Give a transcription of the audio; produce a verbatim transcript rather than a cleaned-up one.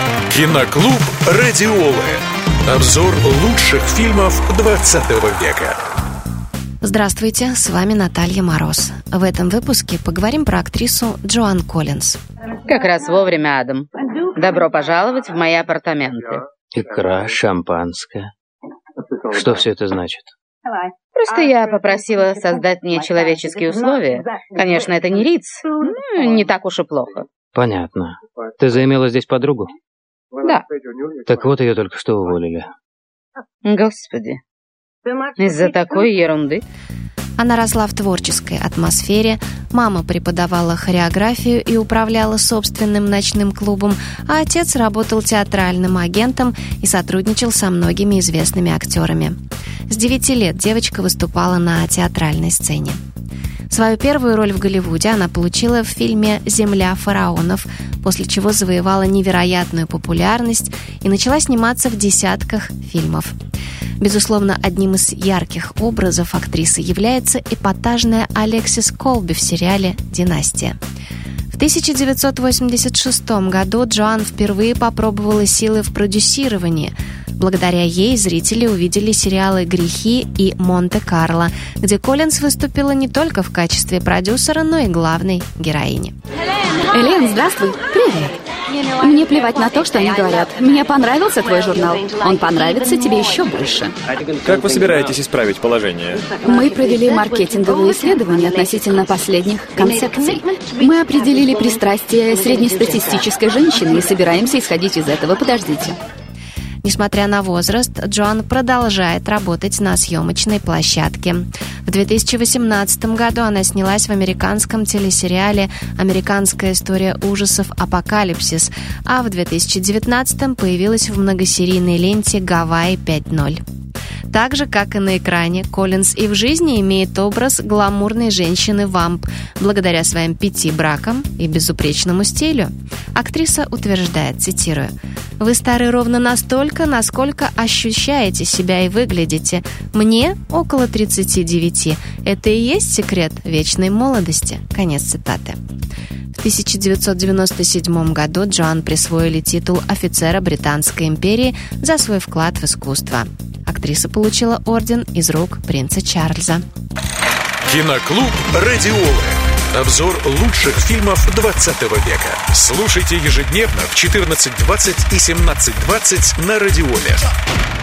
Киноклуб Радиолы. Обзор лучших фильмов двадцатого века. Здравствуйте, с вами Наталья Мороз. В этом выпуске поговорим про актрису Джоан Коллинз. Как раз вовремя, Адам. Добро пожаловать в мои апартаменты. Икра, шампанское. Что все это значит? Просто я попросила создать мне человеческие условия. Конечно, это не Риц, но не так уж и плохо. Понятно. Ты заимела здесь подругу? Да. Так вот, ее только что уволили. Господи. Из-за такой ерунды? Она росла в творческой атмосфере, мама преподавала хореографию и управляла собственным ночным клубом, а отец работал театральным агентом и сотрудничал со многими известными актерами. С девяти лет девочка выступала на театральной сцене. Свою первую роль в Голливуде она получила в фильме «Земля фараонов», после чего завоевала невероятную популярность и начала сниматься в десятках фильмов. Безусловно, одним из ярких образов актрисы является эпатажная Алексис Колби в сериале «Династия». В тысяча девятьсот восемьдесят шестом году Джоан впервые попробовала силы в продюсировании. Благодаря ей зрители увидели сериалы «Грехи» и «Монте-Карло», где Коллинз выступила не только в качестве продюсера, но и главной героини. Элен, здравствуй. Привет. Мне плевать на то, что они говорят. Мне понравился твой журнал. Он понравится тебе еще больше. Как вы собираетесь исправить положение? Мы провели маркетинговые исследования относительно последних концепций. Мы определили пристрастие среднестатистической женщины и собираемся исходить из этого. Подождите. Несмотря на возраст, Джоан продолжает работать на съемочной площадке. В две тысячи восемнадцатом году она снялась в американском телесериале «Американская история ужасов. Апокалипсис», а в две тысячи девятнадцатом появилась в многосерийной ленте «Гавайи пять ноль». Так же, как и на экране, Коллинз и в жизни имеет образ гламурной женщины-вамп, благодаря своим пяти бракам и безупречному стилю. Актриса утверждает, цитирую: «Вы стары ровно настолько, насколько ощущаете себя и выглядите. Мне около тридцати девяти. Это и есть секрет вечной молодости». Конец цитаты. В тысяча девятьсот девяносто седьмом году Джоан присвоили титул офицера Британской империи за свой вклад в искусство. Актриса получила орден из рук принца Чарльза. Киноклуб Радиолы. Обзор лучших фильмов двадцатого века. Слушайте ежедневно в четырнадцать двадцать и семнадцать двадцать на Радиоле.